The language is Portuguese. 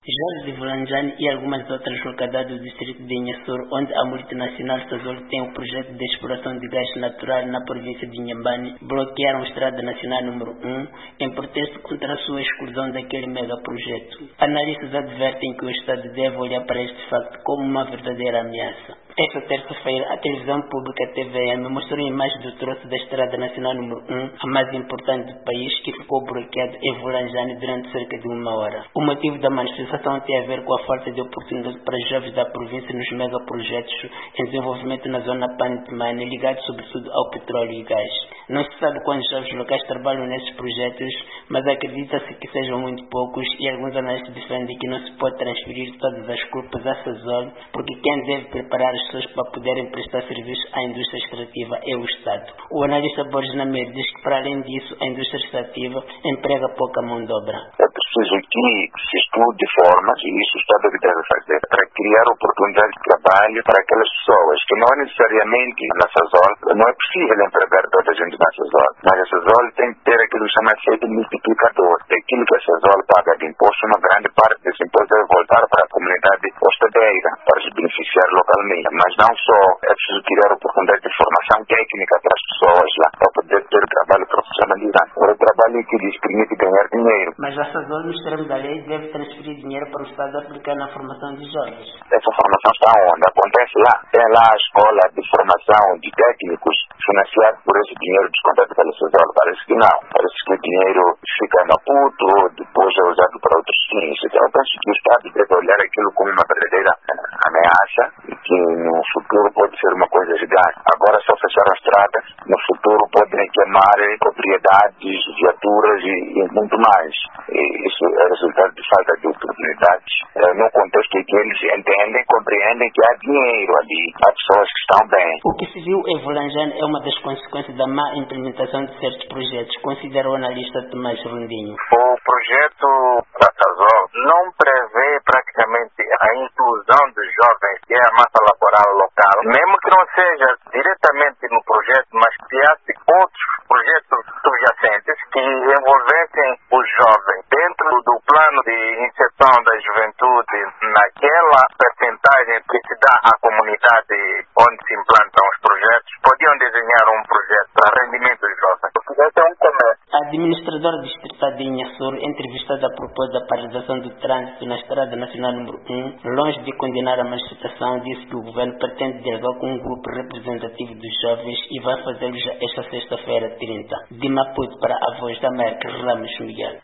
Jorge de Volanjane e algumas outras localidades do distrito de Inhassur, onde a multinacional Sasol tem um projeto de exploração de gás natural na província de Inhambane, bloquearam a Estrada Nacional número 1 em protesto contra a sua exclusão daquele megaprojeto. Analistas advertem que o Estado deve olhar para este facto como uma verdadeira ameaça. Esta terça-feira, a televisão pública TVM mostrou imagens do troço da Estrada Nacional número 1, a mais importante do país, que ficou bloqueado em Volanjane durante cerca de uma hora. O motivo da manifestação tem a ver com a falta de oportunidade para os jovens da província nos megaprojetos em desenvolvimento na zona Pantemane, ligados sobretudo ao petróleo e gás. Não se sabe quantos jovens locais trabalham nesses projetos, mas acredita-se que sejam muito poucos e alguns analistas defendem que não se pode transferir todas as culpas à Sasol, porque quem deve preparar as pessoas para poderem prestar serviço à indústria extrativa é o Estado. O analista Borges Nameiro diz que, para além disso, a indústria extrativa emprega pouca mão de obra. É preciso que se estude formas, e isso o Estado deve fazer, para criar oportunidades de trabalho para aquelas pessoas, que não necessariamente na Sasol, não é possível empregar toda a gente na Sasol, mas a Sasol tem que ter aquilo que chama de efeito multiplicador. Daquilo que a Sasol paga de imposto, uma grande parte desse imposto deve voltar para a comunidade hostadeira, para se beneficiar localmente. Mas não só, é preciso criar oportunidades de formação técnica para as pessoas lá, para poder ter trabalho profissionalizante. O trabalho que lhes permite ganhar dinheiro. Mas a Sasol, nos termos da lei, deve transferir dinheiro para o Estado aplicar na formação de jovens. Essa formação está onde? Acontece lá. Tem lá a escola de formação de técnicos financiada por esse dinheiro descontado pela Sasol. Parece que não. Parece que o dinheiro fica na Maputo ou depois é usado para outros fins. Então eu penso que o Estado deve olhar aquilo como uma verdadeira ameaça e que no futuro pode ser uma coisa gigante. Agora só fecharam a estrada, no futuro podem queimar propriedades, viaturas e muito mais. E isso é resultado de falta de oportunidades. No contexto em que eles entendem, compreendem que há dinheiro ali, há pessoas que estão bem. O que se viu em Volanjane é uma das consequências da má implementação de certos projetos, considera o analista Tomás Rondinho. O projeto da Sasol não prevê praticamente a inclusão dos jovens e a massa laboral local, mesmo que não seja diretamente no projeto, mas criasse outros projetos subjacentes que envolvessem os jovens dentro do plano de inserção da juventude naquela percentagem que se dá à comunidade onde se implantam os projetos, podiam desenhar um projeto para rendimento dos jovens. Esse é um começo. A administradora distrital de Inhassur, entrevistada a propósito da paralisação do trânsito na Estrada Nacional número 1, longe de condenar a manifestação, disse que o governo pretende dialogar com um grupo representativo dos jovens e vai fazê-lo já esta sexta-feira 30. De Maputo para a Voz da América, Ramos Miguel.